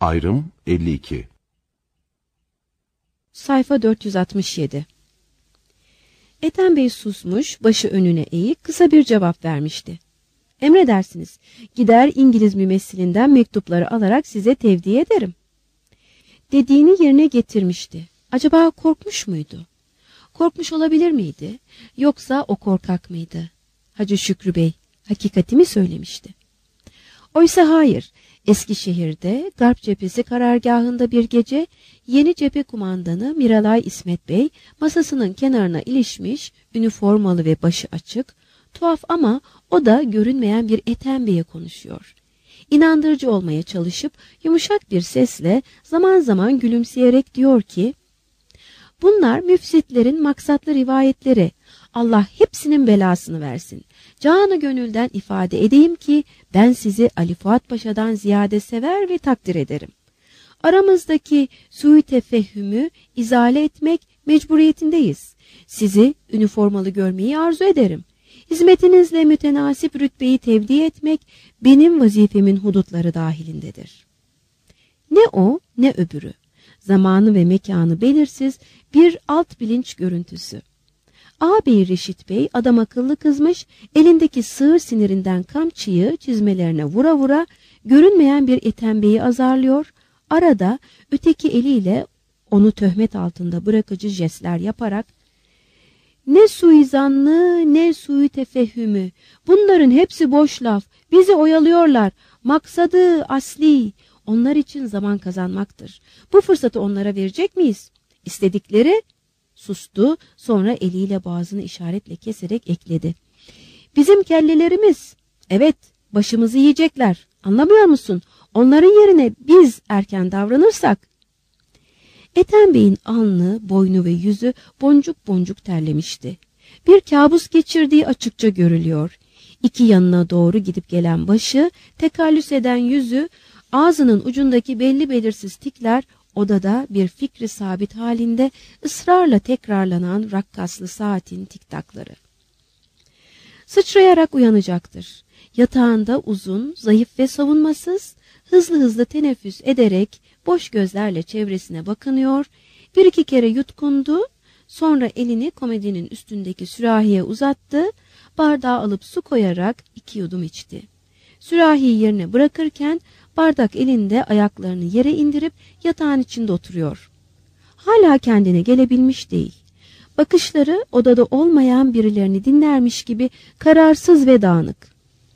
Ayrım 52. Sayfa 467. Ethem Bey susmuş, başı önüne eğik kısa bir cevap vermişti. Emredersiniz, gider İngiliz mümessilinden mektupları alarak size tevdi ederim. Dediğini yerine getirmişti. Acaba korkmuş muydu? Korkmuş olabilir miydi? Yoksa o korkak mıydı? Hacı Şükrü Bey hakikati mi söylemişti? Oysa hayır. Eskişehir'de Garp Cephesi karargahında bir gece yeni cephe kumandanı Miralay İsmet Bey masasının kenarına ilişmiş, üniformalı ve başı açık, tuhaf ama o da görünmeyen bir Ethem Bey'e konuşuyor. İnandırıcı olmaya çalışıp yumuşak bir sesle zaman zaman gülümseyerek diyor ki, bunlar müfsitlerin maksatlı rivayetleri. Allah hepsinin belasını versin. Canı gönülden ifade edeyim ki ben sizi Ali Fuat Paşa'dan ziyade sever ve takdir ederim. Aramızdaki sui tefehümü izale etmek mecburiyetindeyiz. Sizi üniformalı görmeyi arzu ederim. Hizmetinizle mütenasip rütbeyi tevdi etmek benim vazifemin hudutları dahilindedir. Ne o ne öbürü. Zamanı ve mekanı belirsiz bir alt bilinç görüntüsü. Ağabey Reşit Bey adam akıllı kızmış, elindeki sığır sinirinden kamçıyı çizmelerine vura vura görünmeyen bir Ethem Bey'i azarlıyor, arada öteki eliyle onu töhmet altında bırakıcı jestler yaparak ne suizanlı ne sui tefehümü, bunların hepsi boş laf, bizi oyalıyorlar, maksadı asli, onlar için zaman kazanmaktır. Bu fırsatı onlara verecek miyiz? İstedikleri... Sustu, sonra eliyle boğazını işaretle keserek ekledi. Bizim kellelerimiz, evet, başımızı yiyecekler, anlamıyor musun? Onların yerine biz erken davranırsak. Ethem Bey'in alnı, boynu ve yüzü boncuk boncuk terlemişti. Bir kabus geçirdiği açıkça görülüyor. İki yanına doğru gidip gelen başı, tekallüs eden yüzü, ağzının ucundaki belli belirsiz tikler, odada bir fikri sabit halinde ısrarla tekrarlanan rakkaslı saatin tiktakları. Sıçrayarak uyanacaktır. Yatağında uzun, zayıf ve savunmasız, hızlı hızlı teneffüs ederek boş gözlerle çevresine bakınıyor, bir iki kere yutkundu, sonra elini komedinin üstündeki sürahiye uzattı, bardağı alıp su koyarak 2 yudum içti. Sürahiyi yerine bırakırken bardak elinde ayaklarını yere indirip yatağın içinde oturuyor. Hala kendine gelebilmiş değil. Bakışları odada olmayan birilerini dinlermiş gibi kararsız ve dağınık.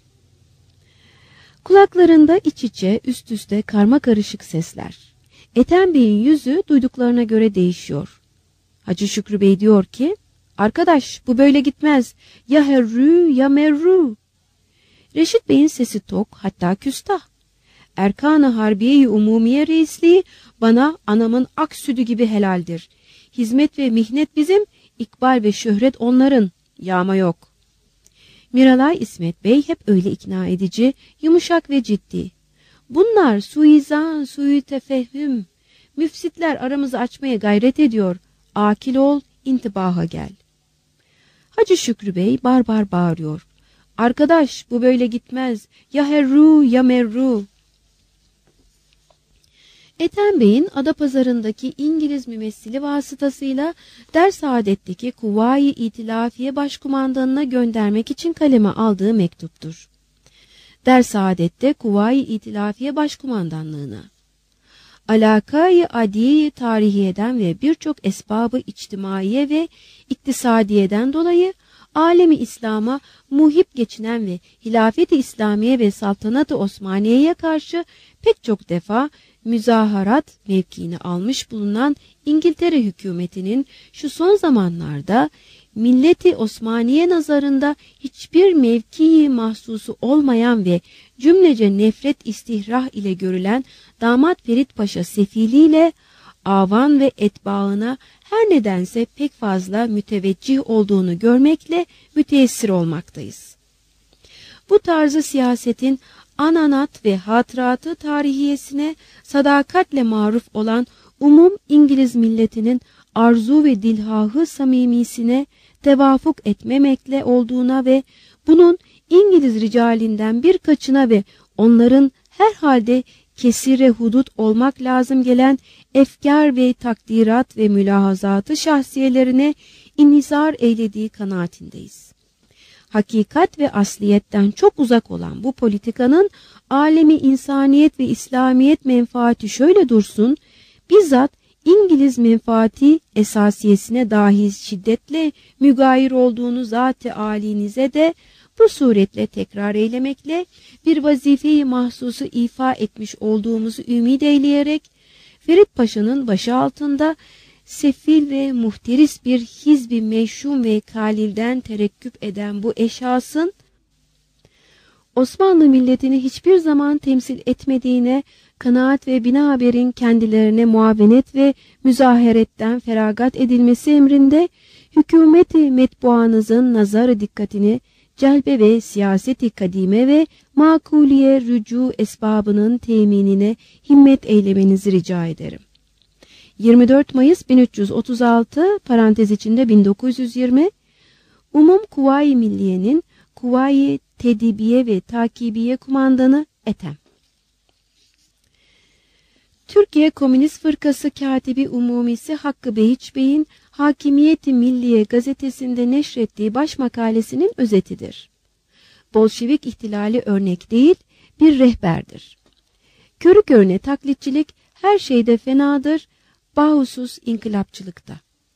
Kulaklarında iç içe üst üste karmakarışık sesler. Ethem Bey'in yüzü duyduklarına göre değişiyor. Hacı Şükrü Bey diyor ki, arkadaş bu böyle gitmez, ya herru ya merru. Reşit Bey'in sesi tok, hatta küstah. Erkan-ı Harbiye-i Umumiye Reisliği bana anamın ak sütü gibi helaldir. Hizmet ve mihnet bizim, ikbal ve şöhret onların, yağma yok. Miralay İsmet Bey hep öyle ikna edici, yumuşak ve ciddi. Bunlar suizan, sui tefehüm. Müfsitler aramızı açmaya gayret ediyor. Akil ol, intibaha gel. Hacı Şükrü Bey barbar bağırıyor. Arkadaş bu böyle gitmez. Ya herru ya merru. Ethem Bey'in Adapazarı'ndaki İngiliz mümessili vasıtasıyla Dersaadet'teki Kuvayi İtilafiye Başkumandanına göndermek için kaleme aldığı mektuptur. Dersaadet'te Kuvayi İtilafiye Başkumandanlığına. Alakayı adiye tarihiyeden ve birçok esbabı içtimaiye ve iktisadiyeden dolayı alemi İslam'a muhip geçinen ve hilafet-i İslamiye ve saltanat-ı Osmaniye'ye karşı pek çok defa müzaharat mevkiini almış bulunan İngiltere hükümetinin şu son zamanlarda milleti Osmaniye nazarında hiçbir mevkii mahsusu olmayan ve cümlece nefret istihrah ile görülen Damat Ferit Paşa sefiliyle avan ve etbaına her nedense pek fazla müteveccih olduğunu görmekle müteessir olmaktayız. Bu tarzı siyasetin ananat ve hatıratı tarihiyesine sadakatle maruf olan umum İngiliz milletinin arzu ve dilhahı samimisine tevafuk etmemekle olduğuna ve bunun İngiliz ricalinden birkaçına ve onların herhalde kesire hudut olmak lazım gelen efkar ve takdirat ve mülahazatı şahsiyelerine inhizar eylediği kanaatindeyiz. Hakikat ve asliyetten çok uzak olan bu politikanın alemi insaniyet ve İslamiyet menfaati şöyle dursun, bizzat İngiliz menfaati esasiyesine dahi şiddetle mügayir olduğunu zat-ı âlinize de bu suretle tekrar eylemekle bir vazife-i mahsusu ifa etmiş olduğumuzu ümid eyleyerek Ferit Paşa'nın başı altında sefil ve muhteris bir hizb-i meşhum ve kalilden terekküp eden bu eşhasın Osmanlı milletini hiçbir zaman temsil etmediğine kanaat ve binaberin kendilerine muavenet ve müzaheretten feragat edilmesi emrinde hükümeti metbuanızın nazarı dikkatini celbe ve siyaseti kadime ve makuliye rücu esbabının teminine himmet eylemenizi rica ederim. 24 Mayıs 1336 parantez içinde 1920 Umum Kuvayi Milliye'nin Kuvayi Tedibiye ve Takibiye Kumandanı Ethem. Türkiye Komünist Fırkası Katibi Umumisi Hakkı Behiç Bey'in Hakimiyeti Milliye gazetesinde neşrettiği baş makalesinin özetidir. Bolşevik ihtilali örnek değil, bir rehberdir. Körü körüne taklitçilik her şeyde fenadır, bahusus inkılapçılıkta.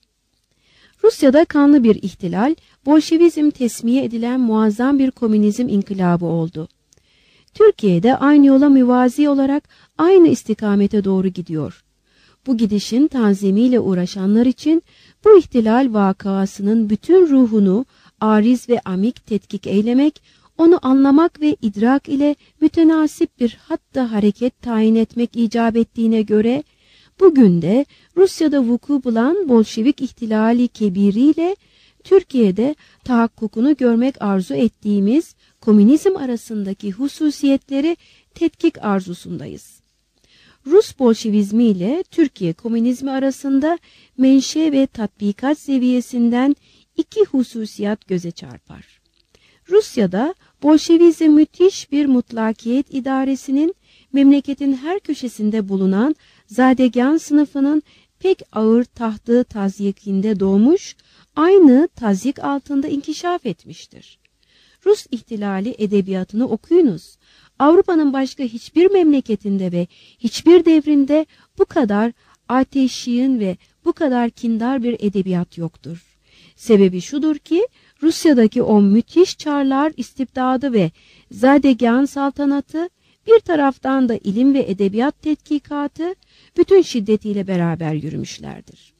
Rusya'da kanlı bir ihtilal, Bolşevizm tesmiye edilen muazzam bir komünizm inkılabı oldu. Türkiye'de aynı yola müvazi olarak aynı istikamete doğru gidiyor. Bu gidişin tanzimiyle uğraşanlar için bu ihtilal vakasının bütün ruhunu ariz ve amik tetkik eylemek, onu anlamak ve idrak ile mütenasip bir hatta hareket tayin etmek icap ettiğine göre, bugün de Rusya'da vuku bulan Bolşevik ihtilali kebiriyle Türkiye'de tahakkukunu görmek arzu ettiğimiz komünizm arasındaki hususiyetleri tetkik arzusundayız. Rus Bolşevizmi ile Türkiye Komünizmi arasında menşe ve tatbikat seviyesinden iki hususiyat göze çarpar. Rusya'da Bolşevizm müthiş bir mutlakiyet idaresinin memleketin her köşesinde bulunan zadegân sınıfının pek ağır tahtı tazyikinde doğmuş, aynı taziyik altında inkişaf etmiştir. Rus ihtilali edebiyatını okuyunuz. Avrupa'nın başka hiçbir memleketinde ve hiçbir devrinde bu kadar ateşin ve bu kadar kindar bir edebiyat yoktur. Sebebi şudur ki Rusya'daki o müthiş çarlar istibdadı ve zadegân saltanatı, bir taraftan da ilim ve edebiyat tetkikatı bütün şiddetiyle beraber yürümüşlerdir.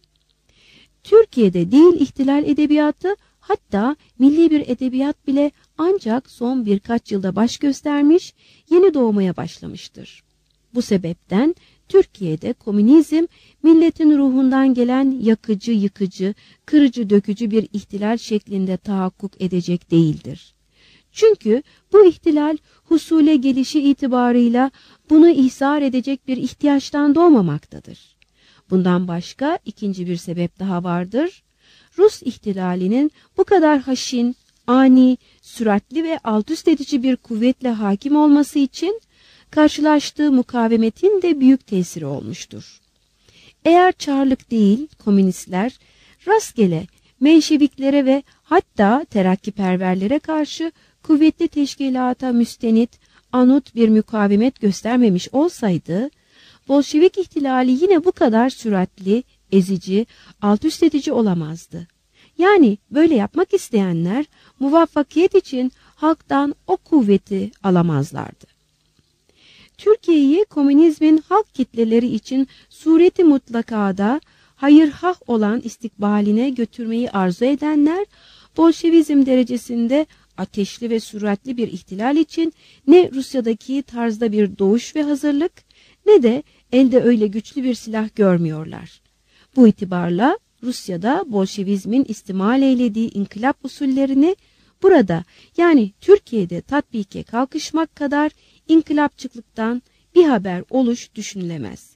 Türkiye'de değil ihtilal edebiyatı, hatta milli bir edebiyat bile ancak son birkaç yılda baş göstermiş, yeni doğmaya başlamıştır. Bu sebepten Türkiye'de komünizm, milletin ruhundan gelen yakıcı, yıkıcı, kırıcı, dökücü bir ihtilal şeklinde tahakkuk edecek değildir. Çünkü bu ihtilal husule gelişi itibarıyla bunu ihzar edecek bir ihtiyaçtan doğmamaktadır. Bundan başka ikinci bir sebep daha vardır. Rus ihtilalinin bu kadar haşin, ani, süratli ve altüst edici bir kuvvetle hakim olması için karşılaştığı mukavemetin de büyük tesiri olmuştur. Eğer Çarlık değil, komünistler rastgele Menşeviklere ve hatta terakkiperverlere karşı kuvvetli teşkilata müstenit, anut bir mukavemet göstermemiş olsaydı, Bolşevik ihtilali yine bu kadar süratli, ezici, altüst edici olamazdı. Yani böyle yapmak isteyenler muvaffakiyet için halktan o kuvveti alamazlardı. Türkiye'yi komünizmin halk kitleleri için sureti mutlakada hayırhah olan istikbaline götürmeyi arzu edenler, Bolşevizm derecesinde ateşli ve süratli bir ihtilal için ne Rusya'daki tarzda bir doğuş ve hazırlık, ne de elde öyle güçlü bir silah görmüyorlar. Bu itibarla Rusya'da Bolşevizmin istimal eylediği inkılap usullerini burada, yani Türkiye'de tatbike kalkışmak kadar inkılapçılıktan bir haber oluş düşünülemez.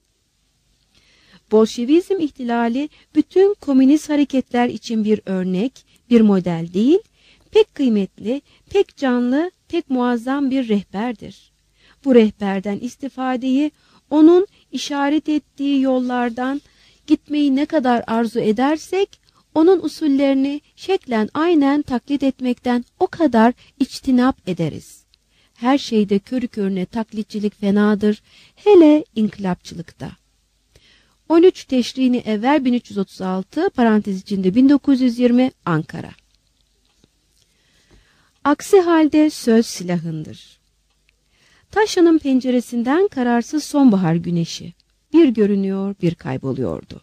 Bolşevizm ihtilali bütün komünist hareketler için bir örnek, bir model değil, pek kıymetli, pek canlı, pek muazzam bir rehberdir. Bu rehberden istifadeyi, onun işaret ettiği yollardan gitmeyi ne kadar arzu edersek, onun usullerini şeklen aynen taklit etmekten o kadar içtinap ederiz. Her şeyde körü körüne taklitçilik fenadır, hele inkılapçılıkta. 13 Teşrini evvel 1336, parantez içinde 1920, Ankara. Aksi halde söz silahındır. Taşra'nın penceresinden kararsız sonbahar güneşi bir görünüyor, bir kayboluyordu.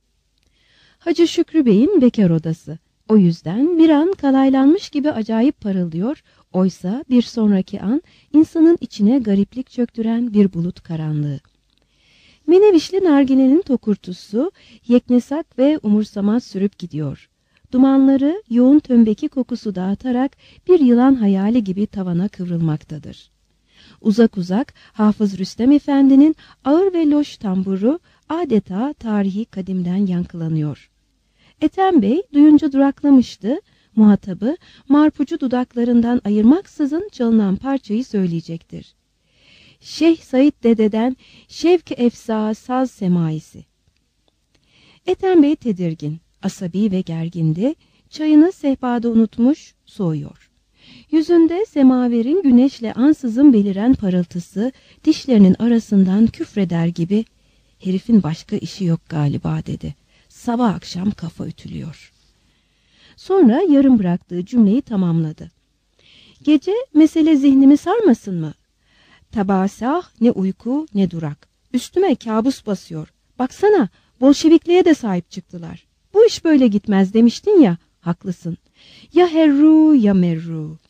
Hacı Şükrü Bey'in bekar odası. O yüzden bir an kalaylanmış gibi acayip parıldıyor, oysa bir sonraki an insanın içine gariplik çöktüren bir bulut karanlığı. Menevişli nargilenin tokurtusu yeknesak ve umursamaz sürüp gidiyor. Dumanları yoğun tömbeki kokusu dağıtarak bir yılan hayali gibi tavana kıvrılmaktadır. Uzak uzak Hafız Rüstem Efendi'nin ağır ve loş tamburu adeta tarihi kadimden yankılanıyor. Ethem Bey duyunca duraklamıştı, muhatabı marpucu dudaklarından ayırmaksızın çalınan parçayı söyleyecektir. Şeyh Said Dede'den Şevk-i Efsa Saz Semaisi. Ethem Bey tedirgin, asabi ve gergindi, çayını sehpada unutmuş, soğuyor. Yüzünde semaverin güneşle ansızın beliren parıltısı dişlerinin arasından küfreder gibi, herifin başka işi yok galiba dedi. Sabah akşam kafa ütülüyor. Sonra yarım bıraktığı cümleyi tamamladı. Gece mesele zihnimi sarmasın mı? Tabasah ne uyku ne durak. Üstüme kabus basıyor. Baksana, Bolşevikliğe de sahip çıktılar. Bu iş böyle gitmez demiştin ya, haklısın. Ya herru ya merru.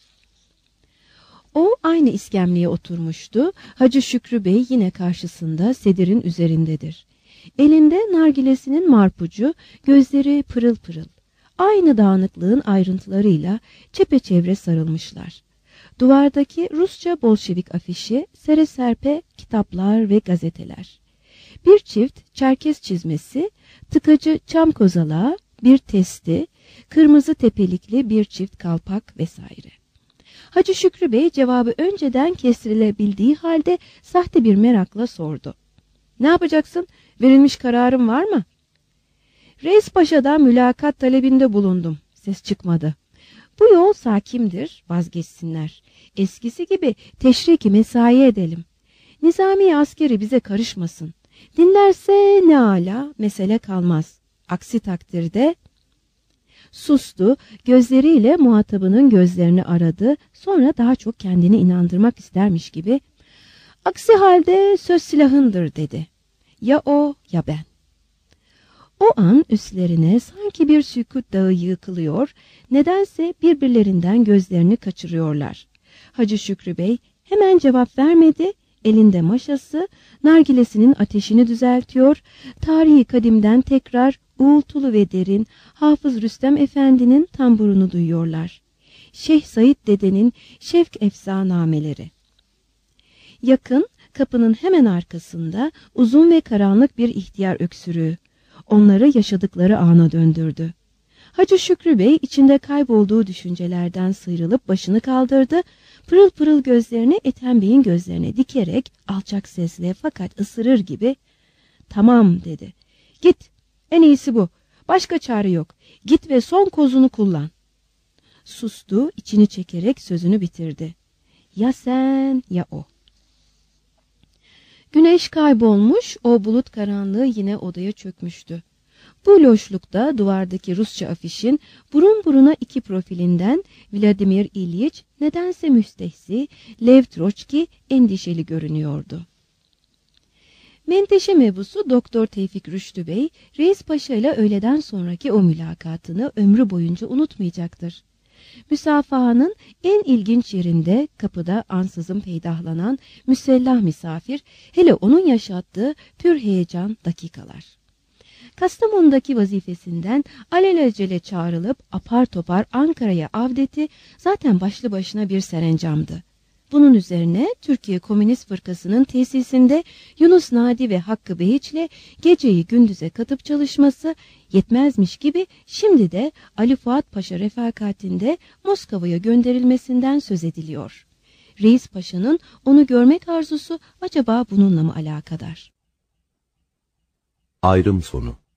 O aynı iskemleye oturmuştu. Hacı Şükrü Bey yine karşısında sedirin üzerindedir. Elinde nargilesinin marpucu, gözleri pırıl pırıl. Aynı dağınıklığın ayrıntılarıyla çepeçevre sarılmışlar. Duvardaki Rusça Bolşevik afişi, sere serpe kitaplar ve gazeteler. Bir çift Çerkes çizmesi, tıkacı çam kozalağı, bir testi, kırmızı tepelikli bir çift kalpak vesaire. Hacı Şükrü Bey cevabı önceden kestirilebildiği halde sahte bir merakla sordu. Ne yapacaksın? Verilmiş kararın var mı? Reis Paşa'dan mülakat talebinde bulundum. Ses çıkmadı. Bu yol sakimdir, vazgeçsinler. Eskisi gibi teşriki mesai edelim. Nizami askeri bize karışmasın. Dinlerse ne ala, mesele kalmaz. Aksi takdirde... Sustu, gözleriyle muhatabının gözlerini aradı, sonra daha çok kendini inandırmak istermiş gibi, aksi halde söz silahındır dedi. Ya o ya ben. O an üstlerine sanki bir sükût dağı yıkılıyor, nedense birbirlerinden gözlerini kaçırıyorlar. Hacı Şükrü Bey hemen cevap vermedi, elinde maşası, nargilesinin ateşini düzeltiyor, tarihi kadimden tekrar uğultulu ve derin Hafız Rüstem Efendi'nin tamburunu duyuyorlar. Şeyh Said Dede'nin şevk efsanameleri. Yakın, kapının hemen arkasında uzun ve karanlık bir ihtiyar öksürüğü. Onları yaşadıkları ana döndürdü. Hacı Şükrü Bey içinde kaybolduğu düşüncelerden sıyrılıp başını kaldırdı, pırıl pırıl gözlerini Ethem Bey'in gözlerine dikerek alçak sesle fakat ısırır gibi "Tamam" dedi. "Git, en iyisi bu. Başka çare yok. Git ve son kozunu kullan." Sustu, içini çekerek sözünü bitirdi. Ya sen ya o. Güneş kaybolmuş, o bulut karanlığı yine odaya çökmüştü. Bu loşlukta duvardaki Rusça afişin burun buruna iki profilinden Vladimir İlyich nedense müstehsi, Lev Troçki endişeli görünüyordu. Menteşe mebusu Doktor Tevfik Rüştü Bey, Reis Paşa ile öğleden sonraki o mülakatını ömrü boyunca unutmayacaktır. Müsafahanın en ilginç yerinde kapıda ansızın peydahlanan müsellah misafir, hele onun yaşattığı pür heyecan dakikalar. Kastamonu'daki vazifesinden alelacele çağrılıp apar topar Ankara'ya avdeti zaten başlı başına bir serencamdı. Bunun üzerine Türkiye Komünist Fırkası'nın tesisinde Yunus Nadi ve Hakkı Beyiç'le geceyi gündüze katıp çalışması yetmezmiş gibi şimdi de Ali Fuat Paşa refakatinde Moskova'ya gönderilmesinden söz ediliyor. Reis Paşa'nın onu görmek arzusu acaba bununla mı alakadar? Ayrım sonu.